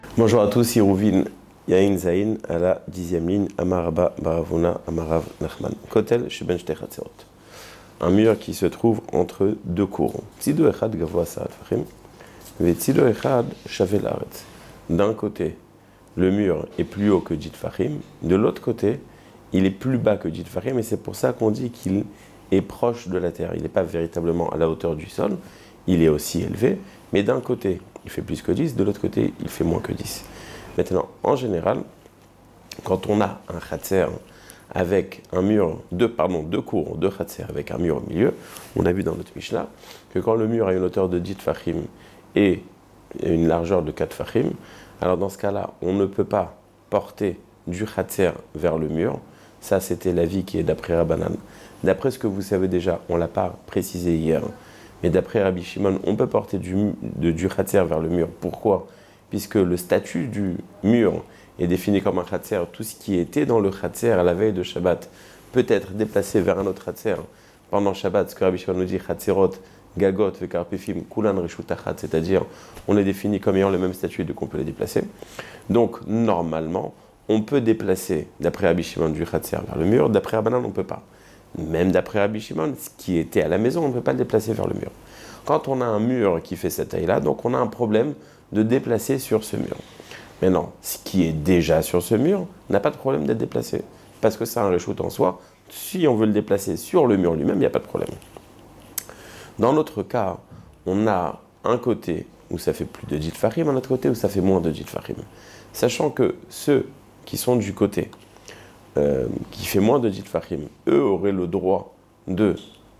Bonjour à tous, Yerouvin Yain Zain à la 10e ligne, Amaraba Baravuna Amarav Nachman. Kotel Sheben Shtei Chatzerot. Un mur qui se trouve entre deux courants. Tzido Echad Gavoa Sa'at Fachim, Ve Tzido Echad Shavel Haaretz. D'un côté, le mur est plus haut que Dit Fachim, de l'autre côté, il est plus bas que Dit Fachim, et c'est pour ça qu'on dit qu'il est proche de la terre. Il n'est pas véritablement à la hauteur du sol, il est aussi élevé, mais d'un côté, il fait plus que 10, de l'autre côté, il fait moins que 10. Maintenant, en général, quand on a un khatser avec un mur, deux cours, deux khatser avec un mur au milieu, on a vu dans notre Mishnah que quand le mur a une hauteur de 10 fachim et une largeur de 4 fachim, alors dans ce cas-là, on ne peut pas porter du khatser vers le mur. Ça, c'était l'avis qui est d'après Rabbanan. D'après ce que vous savez déjà, on ne l'a pas précisé hier, mais d'après Rabbi Shimon, on peut porter du khatser vers le mur. Pourquoi ? Puisque le statut du mur est défini comme un khatser. Tout ce qui était dans le khatser à la veille de Shabbat peut être déplacé vers un autre khatser pendant Shabbat. Ce que Rabbi Shimon nous dit, khatserot, gagot, vekarpefim, kulan reshutachat, c'est-à-dire on est défini comme ayant le même statut, donc on peut les déplacer. Donc normalement, on peut déplacer, d'après Rabbi Shimon, du khatser vers le mur. D'après Rabbanan, on ne peut pas. Même d'après Rabbi Shimon, ce qui était à la maison, on ne peut pas le déplacer vers le mur. Quand on a un mur qui fait cette taille-là, donc on a un problème de déplacer sur ce mur. Maintenant, ce qui est déjà sur ce mur n'a pas de problème d'être déplacé, parce que c'est un reshoot en soi. Si on veut le déplacer sur le mur lui-même, il n'y a pas de problème. Dans notre cas, on a un côté où ça fait plus de 10 farim, un autre côté où ça fait moins de 10 farim. Sachant que ceux qui sont du côté qui fait moins de 10 fachim, eux auraient le droit de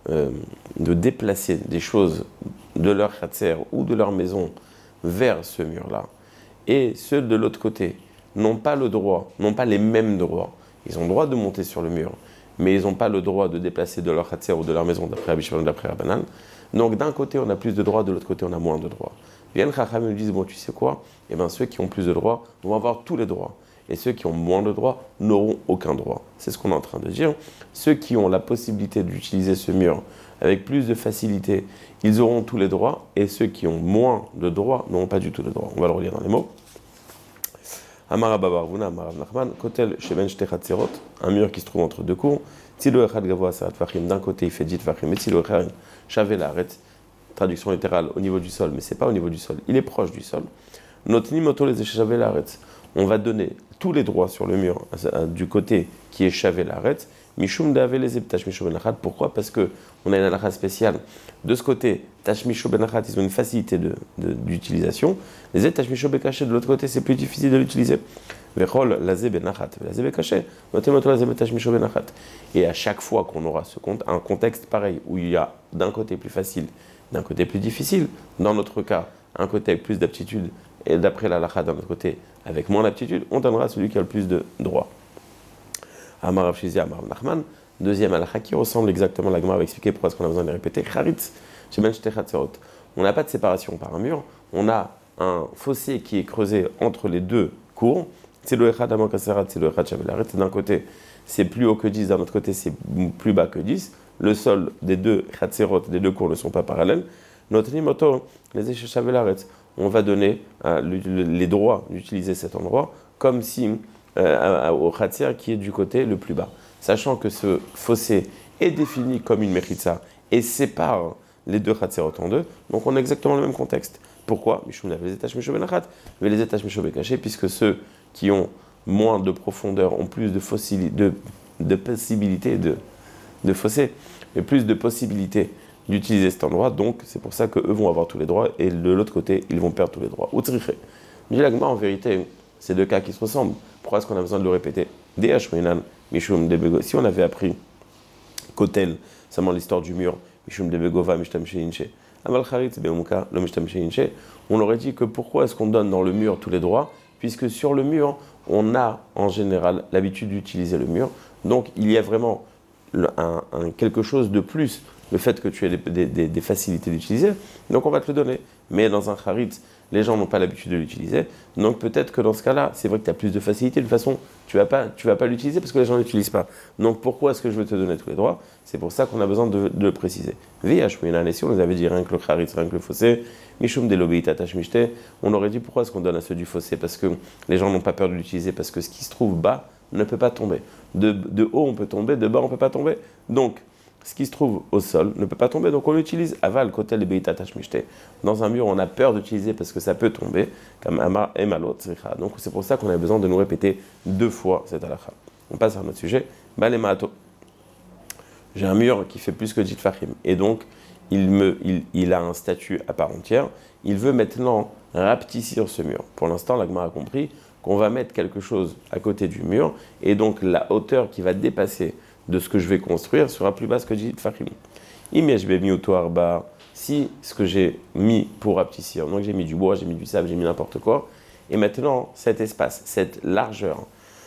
déplacer des choses de leur khatser ou de leur maison vers ce mur-là. Et ceux de l'autre côté n'ont pas le droit, n'ont pas les mêmes droits. Ils ont le droit de monter sur le mur, mais ils n'ont pas le droit de déplacer de leur khatser ou de leur maison d'après Rabbi Shimon, d'après Rabbanan. Donc d'un côté on a plus de droits, de l'autre côté on a moins de droits. Viennent Chacham et nous disent, bon tu sais quoi, eh bien ceux qui ont plus de droits vont avoir tous les droits. Et ceux qui ont moins de droits n'auront aucun droit. C'est ce qu'on est en train de dire. Ceux qui ont la possibilité d'utiliser ce mur avec plus de facilité, ils auront tous les droits, et ceux qui ont moins de droits n'auront pas du tout les droits. On va le relire dans les mots. Amara Babarvuna, Amarav Nachman, Kotel Sheben Shtei Chatzerot, un mur qui se trouve entre deux cours. Tilo Echad Gavoa Sa'at Fachim, d'un côté il fait 10 Fachim, et Tilo Echad Shavel Haaretz, traduction littérale au niveau du sol, mais ce n'est pas au niveau du sol, il est proche du sol. Notni Moto les Shavel Haaretz, on va donner tous les droits sur le mur du côté qui est Shavel Haaretz. Mishum Dave les Tash Misho Benachat. Pourquoi ? Parce qu'on a une halakha spéciale. De ce côté, Tash Misho Benachat, ils ont une facilité d'utilisation. Les Tash Misho Bekaché, de l'autre côté, c'est plus difficile de l'utiliser. Vechol Lazé Benachat, Lazé Bekaché, Notemoto Lazé Tash Misho Benachat. Et à chaque fois qu'on aura un contexte pareil, où il y a d'un côté plus facile, d'un côté plus difficile, dans notre cas, un côté avec plus d'aptitude, et d'après la halakha d'un autre côté, avec moins d'aptitude, on donnera celui qui a le plus de droits. Amarav Shizia, Amarav Nachman, deuxième halakha qui ressemble exactement à la Gemara va expliquer pourquoi est-ce qu'on a besoin de les répéter. Charitz, Sheben Shtei Chatzerot. On n'a pas de séparation par un mur, on a un fossé qui est creusé entre les deux cours. Tzilo Echad Amok Aserat, Tzilo Echad Shavel Haaretz. D'un côté, c'est plus haut que 10, d'un autre côté, c'est plus bas que 10. Le sol des deux Chatzerot, des deux cours ne sont pas parallèles. Notre Nimoto, les Echad Shavel Haaretz. On va donner les droits d'utiliser cet endroit comme si au khatser qui est du côté le plus bas. Sachant que ce fossé est défini comme une mechitza et sépare les deux khatserot en deux, donc on a exactement le même contexte. Pourquoi ? Les étages Misho Benachat, mais les étages Misho Bekaché, puisque ceux qui ont moins de profondeur ont plus de possibilités de fossé, et plus de possibilités d'utiliser cet endroit, donc c'est pour ça qu'eux vont avoir tous les droits, et de l'autre côté, ils vont perdre tous les droits. Outriché. Dilagma, en vérité, c'est deux cas qui se ressemblent. Pourquoi est-ce qu'on a besoin de le répéter ? Si on avait appris Kotel, seulement l'histoire du mur, on aurait dit que pourquoi est-ce qu'on donne dans le mur tous les droits, puisque sur le mur, on a en général l'habitude d'utiliser le mur, donc il y a vraiment quelque chose de plus, le fait que tu aies des facilités d'utiliser, donc on va te le donner. Mais dans un charitz, les gens n'ont pas l'habitude de l'utiliser. Donc peut-être que dans ce cas-là, c'est vrai que tu as plus de facilité. De toute façon, tu vas pas l'utiliser parce que les gens ne l'utilisent pas. Donc pourquoi est-ce que je veux te donner tous les droits? C'est pour ça qu'on a besoin de le préciser. Si on nous avait dit rien que le charitz, rien que le fossé, Mishum de l'obéita tashmishte, on aurait dit pourquoi est-ce qu'on donne à ceux du fossé? Parce que les gens n'ont pas peur de l'utiliser, parce que ce qui se trouve bas ne peut pas tomber. De haut on peut tomber, de bas on ne peut pas tomber. Donc, ce qui se trouve au sol ne peut pas tomber, donc on l'utilise. Aval, kotel et beita tashmishte. Dans un mur, on a peur d'utiliser parce que ça peut tomber, comme Amar et Malot. Donc c'est pour ça qu'on a besoin de nous répéter 2 fois cette halakha. On passe à un autre sujet. Balemaato. J'ai un mur qui fait plus que 10 fachim. Et donc, il a un statut à part entière. Il veut maintenant rapetissir ce mur. Pour l'instant, l'Agmara a compris qu'on va mettre quelque chose à côté du mur. Et donc, la hauteur qui va dépasser de ce que je vais construire sera plus basse que 10 fachim. Si ce que j'ai mis pour rapetissir, donc j'ai mis du bois, j'ai mis du sable, j'ai mis n'importe quoi, et maintenant, cet espace, cette largeur,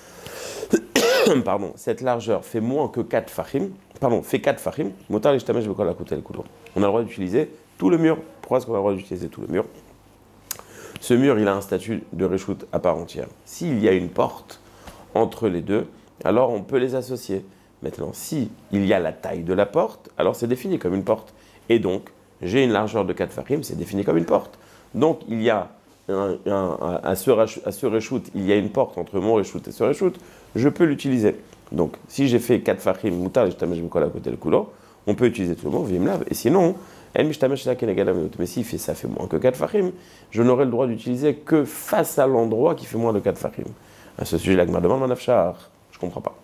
fait moins que 4 fachim, fait 4 fachim, on a le droit d'utiliser tout le mur. Pourquoi est-ce qu'on a le droit d'utiliser tout le mur? Ce mur, il a un statut de reshoot à part entière. S'il y a une porte entre les deux, alors on peut les associer. Maintenant, si il y a la taille de la porte, alors c'est défini comme une porte. Et donc, j'ai une largeur de 4 fachim, c'est défini comme une porte. Donc, il y a à ce reshoot, il y a une porte entre mon reshoot et ce reshoot, je peux l'utiliser. Donc, si j'ai fait 4 fachim, moutar, je me colle à côté le couloir, on peut utiliser tout le monde, vimlav. Et sinon, mais s'il fait ça fait moins que 4 fachim, je n'aurai le droit d'utiliser que face à l'endroit qui fait moins de 4 fachim. À ce sujet, l'agma demande manafshar, je ne comprends pas.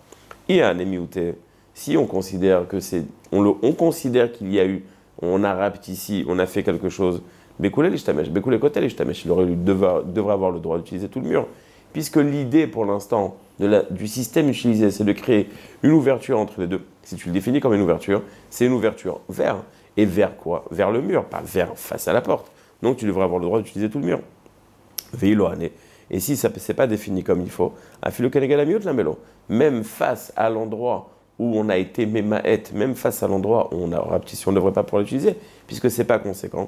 Si on considère que on considère qu'il y a eu, on a rapetissé, on a fait quelque chose, Bekoulé Kotel l'ishtamesh, il devrait avoir le droit d'utiliser tout le mur. Puisque l'idée pour l'instant du système utilisé, c'est de créer une ouverture entre les deux. Si tu le définis comme une ouverture, c'est une ouverture vers. Et vers quoi? Vers le mur, pas vers face à la porte. Donc tu devrais avoir le droit d'utiliser tout le mur. Veiloane. Et si ça n'est pas défini comme il faut, même face à l'endroit où on a été mémaet, même face à l'endroit où on a rapetissé, on ne devrait pas pouvoir l'utiliser, puisque ce n'est pas conséquent.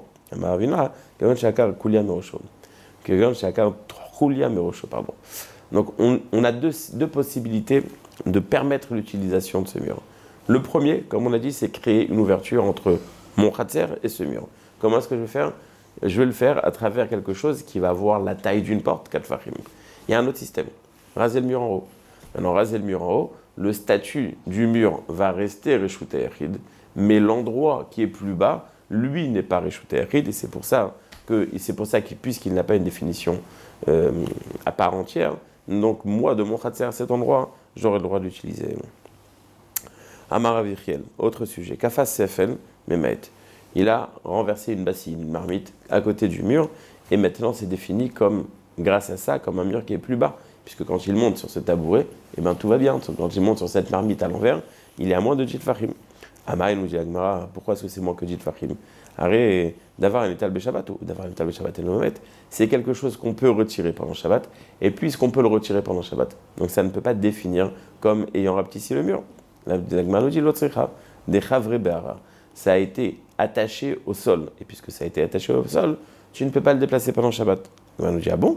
Donc on a deux possibilités de permettre l'utilisation de ce mur. Le premier, comme on a dit, c'est créer une ouverture entre mon khatser et ce mur. Comment est-ce que je vais faire? Je vais le faire à travers quelque chose qui va avoir la taille d'une porte, 4 fachim. Il y a un autre système, raser le mur en haut. Maintenant, raser le mur en haut, le statut du mur va rester Reshut Yachid, mais l'endroit qui est plus bas, lui, n'est pas Reshut Yachid, et c'est pour ça qu'il, puisqu'il n'a pas une définition à part entière, donc moi, de mon khatser à cet endroit, j'aurai le droit de l'utiliser. Amar Avichiel, autre sujet, Kafas Sefel, Mehmet. Il a renversé une bassine, une marmite, à côté du mur, et maintenant c'est défini comme, grâce à ça, comme un mur qui est plus bas. Puisque quand il monte sur ce tabouret, eh ben, tout va bien. Quand il monte sur cette marmite à l'envers, il est à moins de 10 fachim. Amar nous dit Agmara, pourquoi est-ce que c'est moins que 10 fachim? Arrête d'avoir un étal Shabbat ou d'avoir un étal Shabbat et le c'est quelque chose qu'on peut retirer pendant Shabbat, et puisqu'on peut le retirer pendant Shabbat, donc ça ne peut pas définir comme ayant rapetissé le mur. L'Agmara nous dit l'autre des chavre be'ara. Ça a été attaché au sol, et puisque ça a été attaché au sol, tu ne peux pas le déplacer pendant Shabbat. L'Agmara nous dit ah bon?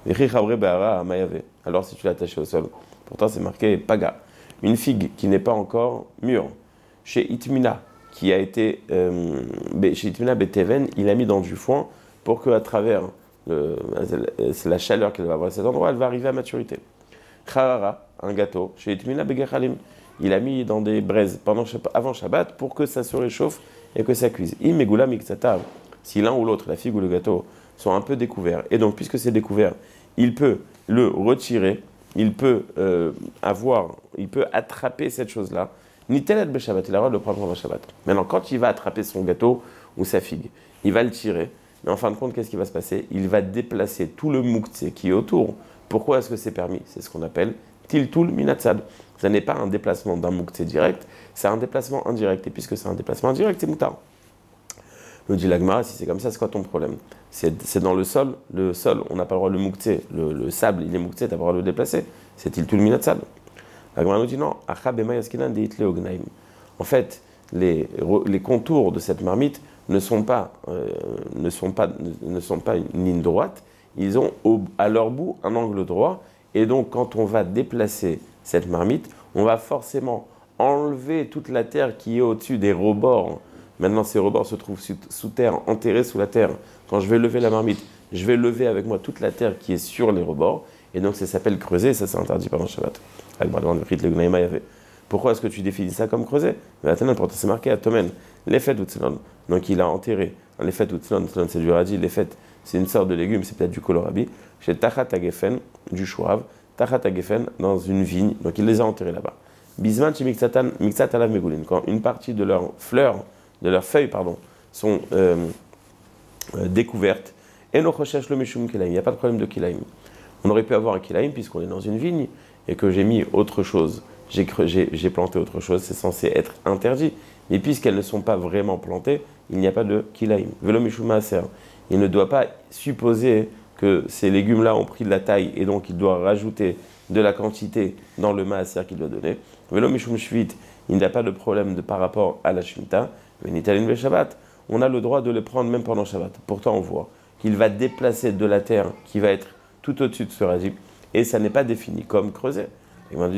Alors si tu l'as attaché au sol, pourtant c'est marqué paga, une figue qui n'est pas encore mûre. Chez Itmina, qui a été chez Itmina Beteven, il a mis dans du foin pour qu'à travers la chaleur qu'elle va avoir à cet endroit, elle va arriver à maturité. Charara, un gâteau, chez Itmina Begechalim, il a mis dans des braises avant Shabbat pour que ça se réchauffe et que ça cuise. Imegula miksatav, si l'un ou l'autre, la figue ou le gâteau, sont un peu découverts, et donc puisque c'est découvert, il peut le retirer, il peut attraper cette chose-là. Nitelet Beshabbat, il a le droit de le prendre pendant Shabbat. Maintenant, quand il va attraper son gâteau ou sa figue, il va le tirer, mais en fin de compte, qu'est-ce qui va se passer? Il va déplacer tout le mouktsé qui est autour. Pourquoi est-ce que c'est permis? C'est ce qu'on appelle tiltul minatsad. Ce n'est pas un déplacement d'un mouktsé direct, c'est un déplacement indirect. Et puisque c'est un déplacement indirect, c'est moutar. Nous dit l'Agmara, si c'est comme ça, c'est quoi ton problème? C'est dans le sol, on n'a pas le droit de le mouktsé, le sable, il est mouktsé, tu n'as pas le droit de le déplacer. C'est-il tout le minatsad? L'Agmara nous dit non, en fait, les contours de cette marmite ne sont pas une ligne droite, ils ont à leur bout un angle droit, et donc quand on va déplacer cette marmite, on va forcément enlever toute la terre qui est au-dessus des rebords. Maintenant, ces rebords se trouvent sous terre, enterrés sous la terre. Quand je vais lever la marmite, je vais lever avec moi toute la terre qui est sur les rebords, et donc ça s'appelle creuser, et ça c'est interdit pendant Shabbat. Pourquoi est-ce que tu définis ça comme creuser? C'est marqué à Tomen, les fêtes Utzlon. Donc il a enterré, les fêtes Utzlon, c'est du radis, les fêtes c'est une sorte de légume, c'est peut-être du kohlrabi, chez Tachat Agefen, du chouav, Tachat Agefen dans une vigne, donc il les a enterrés là-bas. Bisman chez Mixat Alav Megulin, quand une partie de leurs fleurs, de leurs feuilles, sont découvertes, et no chochesh le mishum kilaim, il n'y a pas de problème de kilaim. On aurait pu avoir un kilaim puisqu'on est dans une vigne et que j'ai mis autre chose, j'ai planté autre chose, c'est censé être interdit. Mais puisqu'elles ne sont pas vraiment plantées, il n'y a pas de kilaim. Velo mishum maaser. Il ne doit pas supposer que ces légumes-là ont pris de la taille et donc il doit rajouter de la quantité dans le maaser qu'il doit donner. Velo mishum shvit. Il n'y a pas de problème par rapport à la shmita. Venitalin ve Shabbat. On a le droit de le prendre même pendant Shabbat. Pourtant, on voit qu'il va déplacer de la terre qui va être tout au-dessus de ce radis, et ça n'est pas défini comme creuser. Là,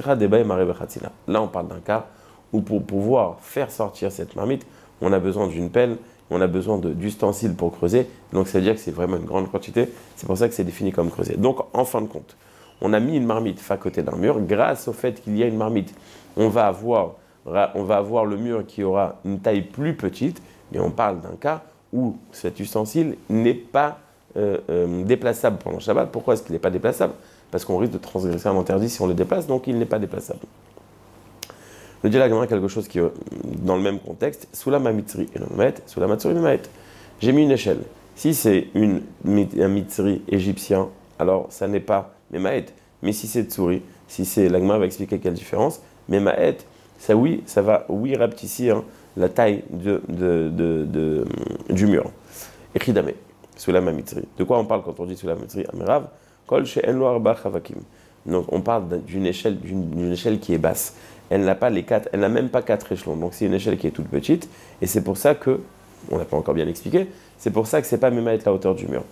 on parle d'un cas où pour pouvoir faire sortir cette marmite, on a besoin d'une pelle, on a besoin d'ustensiles pour creuser, donc ça veut dire que c'est vraiment une grande quantité, c'est pour ça que c'est défini comme creuser. Donc, en fin de compte, on a mis une marmite à côté d'un mur, grâce au fait qu'il y a une marmite, on va avoir le mur qui aura une taille plus petite, mais on parle d'un cas où cet ustensile n'est pas déplaçable pendant Shabbat. Pourquoi est-ce qu'il n'est pas déplaçable? Parce qu'on risque de transgresser un interdit si on le déplace, donc il n'est pas déplaçable. Le dit là quelque chose qui est dans le même contexte. Sula mamitzri et le sula matsuri maet. J'ai mis une échelle. Si c'est un mitzri égyptien, alors ça n'est pas memaet. Mais si c'est tsuri, si c'est l'agma va expliquer quelle différence. Memaet, ça va rapetissir la taille du mur. Echidame. Sulam Mitzri. De quoi on parle quand on dit Sulam Mitzri? Amirav, Kol she'en lo arba chavakim. Donc on parle d'une échelle qui est basse. Elle n'a même pas 4 échelons. Donc c'est une échelle qui est toute petite. Et c'est pour ça que, on n'a pas encore bien expliqué, c'est pour ça que c'est pas même à être la hauteur du mur.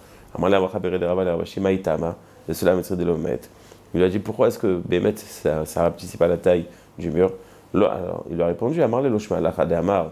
Il lui a dit pourquoi est-ce que Bémet ça rapetissait pas la taille du mur? Alors, il lui a répondu Amarle loshma lacha de Amar.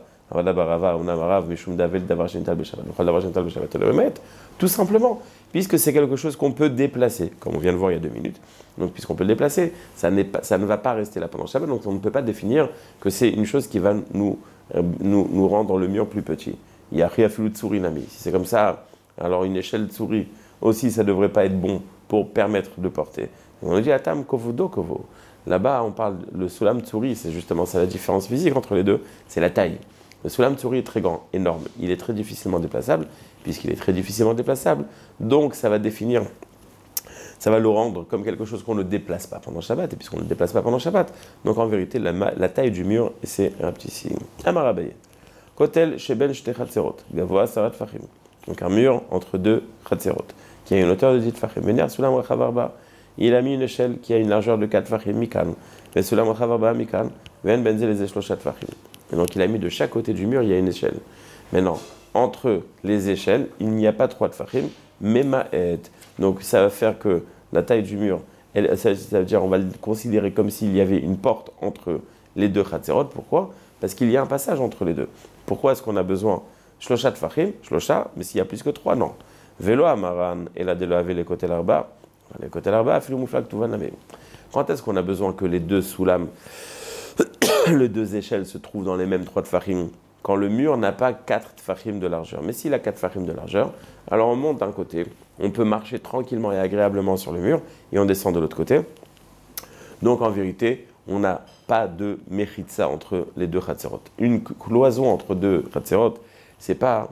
Tout simplement, puisque c'est quelque chose qu'on peut déplacer, comme on vient de voir il y a 2 minutes. Donc, puisqu'on peut le déplacer, ça ne va pas rester là pendant Shabbat, donc on ne peut pas définir que c'est une chose qui va nous rendre le mur plus petit. Il y a Riafilu Tsuri Nami. Si c'est comme ça, alors une échelle Tsuri aussi, ça ne devrait pas être bon pour permettre de porter. On dit Atam Kovodo Kovo. Là-bas, on parle le Sulam Tsuri, c'est justement ça la différence physique entre les deux, c'est la taille. Le Sulam Tsuri est très grand, énorme. Il est très difficilement déplaçable, puisqu'il est très difficilement déplaçable. Donc, ça va le rendre comme quelque chose qu'on ne déplace pas pendant Shabbat. Et puisqu'on ne le déplace pas pendant Shabbat, donc en vérité, la taille du mur, c'est un petit signe. Amarabaye. Kotel Sheben Shte Chatzerot. Gavoa Sarat Fachim. Donc un mur entre 2 Chatzerot, qui a une hauteur de 10 Fachim. Vener Sulam Rachavarba. Il a mis une échelle qui a une largeur de 4 Fachim Mikan. Mais Sulam Rachavarba Mikan. Ven Benzel les Eshloshat Fachim. Et donc il a mis de chaque côté du mur, il y a une échelle. Maintenant, entre les échelles, il n'y a pas 3 tfachim, mais ma'et. Donc ça va faire que la taille du mur, ça veut dire on va le considérer comme s'il y avait une porte entre les 2 chatzerot. Pourquoi? Parce qu'il y a un passage entre les deux. Pourquoi est-ce qu'on a besoin shlosha tfachim, shlosha, mais s'il y a plus que 3, non. Velo amaran, et la delo ave les côtés l'arba, afilu muflak tuvaname. Quand est-ce qu'on a besoin que les 2 soulam, les 2 échelles se trouvent dans les mêmes 3 tfachim? Quand le mur n'a pas 4 tfachim de largeur. Mais s'il a 4 tfachim de largeur, alors on monte d'un côté, on peut marcher tranquillement et agréablement sur le mur, et on descend de l'autre côté. Donc en vérité, on n'a pas de mechitza entre les 2 chatzerot. Une cloison entre 2 chatzerot, c'est pas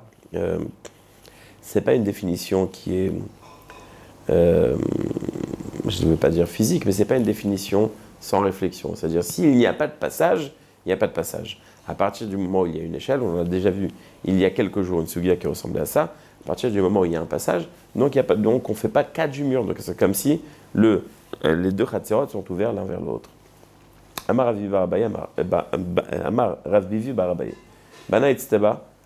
une définition qui est, je ne veux pas dire physique, mais c'est pas une définition sans réflexion. C'est-à-dire, s'il n'y a pas de passage, il n'y a pas de passage. À partir du moment où il y a une échelle, on a déjà vu il y a quelques jours une sugia qui ressemblait à ça, à partir du moment où il y a un passage, donc on ne fait pas 4 du mur, donc c'est comme si les 2 chatzerot sont ouverts l'un vers l'autre. Amar Rav Bivi Barabaye, Bana Etzteba,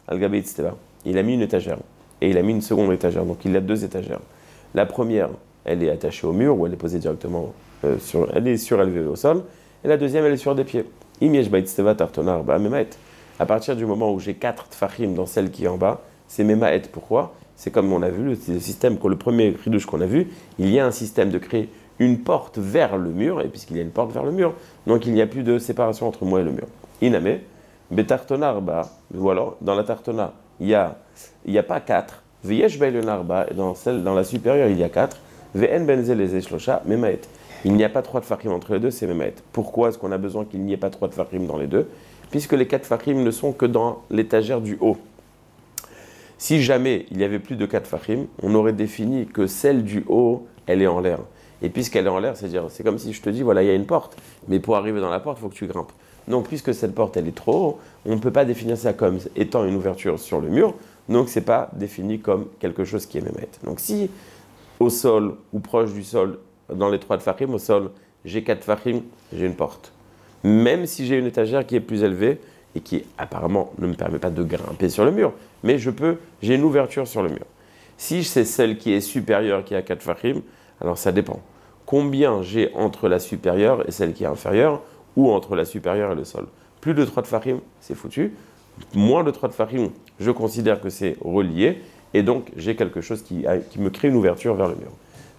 Al-Gabi Tzteva. Il a mis une étagère. Et il a mis une seconde étagère. Donc il a 2 étagères. La première, elle est attachée au mur, ou elle est posée directement elle est surélevée au sol. Et la deuxième, elle est sur des pieds. Imiesh Bait Tzteva Tartonar Ba Memaet. À partir du moment où j'ai 4 tfachim dans celle qui est en bas, c'est Memaet. Pourquoi? C'est comme on a vu, le système, le premier ridouche qu'on a vu, il y a un système de créer une porte vers le mur, et puisqu'il y a une porte vers le mur, donc il n'y a plus de séparation entre moi et le mur. Iname, Betartonar Ba, ou alors dans la tartona, il n'y a pas 4. Viesh Bailenar Ba, dans la supérieure, il y a 4. Vn Benzel les Eshlosha, Memaet. Il n'y a pas 3 tfachim entre les deux, c'est Memaet. Pourquoi est-ce qu'on a besoin qu'il n'y ait pas 3 tfachim dans les deux? Puisque les 4 tfachim ne sont que dans l'étagère du haut. Si jamais il y avait plus de 4 tfachim, on aurait défini que celle du haut, elle est en l'air. Et puisqu'elle est en l'air, c'est comme si je te dis, voilà, il y a une porte, mais pour arriver dans la porte, il faut que tu grimpes. Donc, puisque cette porte, elle est trop haut, on ne peut pas définir ça comme étant une ouverture sur le mur, donc ce n'est pas défini comme quelque chose qui est Memaet. Donc, si au sol ou proche du sol, dans les 3 tfachim, au sol, j'ai 4 tfachim, j'ai une porte. Même si j'ai une étagère qui est plus élevée et qui apparemment ne me permet pas de grimper sur le mur, mais j'ai une ouverture sur le mur. Si c'est celle qui est supérieure, qui a 4 tfachim, alors ça dépend. Combien j'ai entre la supérieure et celle qui est inférieure, ou entre la supérieure et le sol. Plus de 3 tfachim, c'est foutu. Moins de 3 tfachim, je considère que c'est relié, et donc j'ai quelque chose qui me crée une ouverture vers le mur.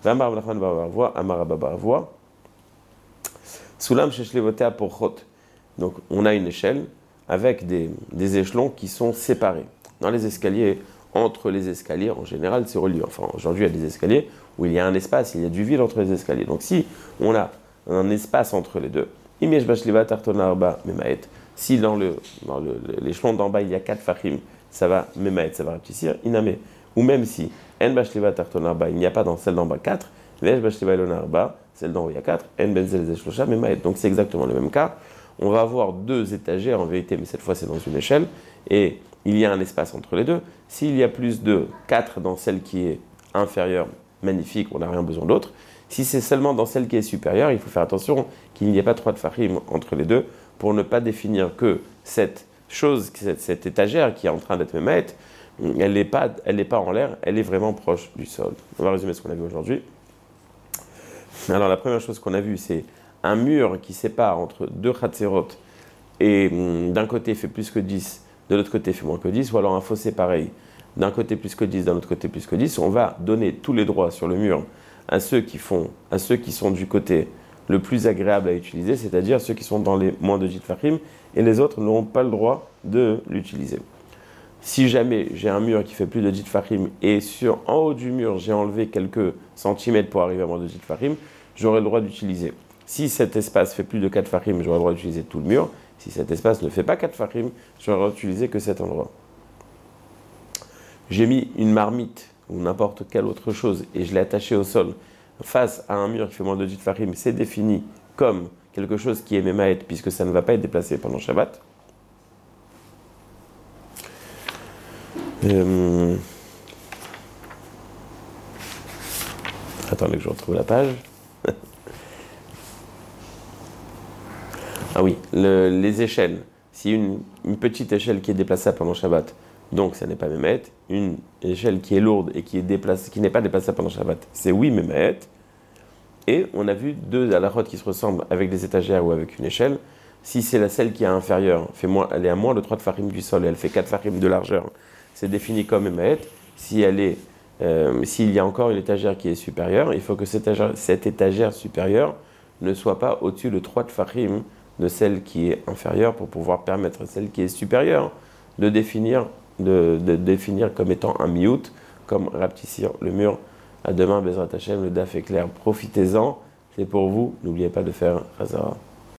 Soulam sheshlevotea porchot. Donc on a une échelle avec des échelons qui sont séparés. Dans les escaliers, entre les escaliers, en général, c'est relié. Enfin, aujourd'hui, il y a des escaliers où il y a un espace, il y a du vide entre les escaliers. Donc si on a un espace entre les deux, si dans l'échelon d'en bas, il y a 4 fachim, ça va memaet, ça va rapetissir, iname. Ou même si en bashliva tartonarba, il n'y a pas dans celle d'en bas 4, vesh bashliva elonarba, celle d'en haut il y a 4, en benzel zeshlosha memaet. Donc c'est exactement le même cas. On va avoir 2 étagères en vérité, mais cette fois c'est dans une échelle, et il y a un espace entre les deux. S'il y a plus de 4 dans celle qui est inférieure, magnifique, on n'a rien besoin d'autre. Si c'est seulement dans celle qui est supérieure, il faut faire attention qu'il n'y ait pas 3 tfachim entre les deux pour ne pas définir que cette étagère qui est en train d'être memaet, elle n'est pas en l'air, elle est vraiment proche du sol. On va résumer ce qu'on a vu aujourd'hui. Alors la première chose qu'on a vue, c'est un mur qui sépare entre 2 chatzerot et d'un côté fait plus que 10, de l'autre côté fait moins que 10, ou alors un fossé pareil, d'un côté plus que 10, d'un autre côté plus que 10. On va donner tous les droits sur le mur à ceux qui sont du côté le plus agréable à utiliser, c'est-à-dire ceux qui sont dans les moins de 10 tfachim, et les autres n'auront pas le droit de l'utiliser. Si jamais j'ai un mur qui fait plus de 10 tfachim et en haut du mur j'ai enlevé quelques centimètres pour arriver à moins de 10 tfachim, j'aurai le droit d'utiliser. Si cet espace fait plus de 4 tfachim, j'aurai le droit d'utiliser tout le mur. Si cet espace ne fait pas 4 tfachim, j'aurai le droit d'utiliser que cet endroit. J'ai mis une marmite ou n'importe quelle autre chose et je l'ai attachée au sol face à un mur qui fait moins de 10 tfachim, c'est défini comme quelque chose qui est memaet puisque ça ne va pas être déplacé pendant Shabbat. Attendez que je retrouve la page. Ah oui, les échelles. Si une petite échelle qui est déplaçable pendant Shabbat, donc ça n'est pas Memaet. Une échelle qui est lourde et qui n'est pas déplaçable pendant Shabbat, c'est oui Memaet. Et on a vu 2 halachot qui se ressemblent avec des étagères ou avec une échelle. Si c'est celle qui est inférieure, elle est à moins de 3 tfachim du sol et elle fait 4 tfachim de largeur, c'est défini comme Memaet. S'il y a encore une étagère qui est supérieure, il faut que cette étagère supérieure ne soit pas au-dessus de 3 tfachim de celle qui est inférieure pour pouvoir permettre à celle qui est supérieure de définir comme étant un miout, comme rapetissir le mur. À demain, Bezrat Hashem, le daf est clair. Profitez-en, c'est pour vous. N'oubliez pas de faire Chazara.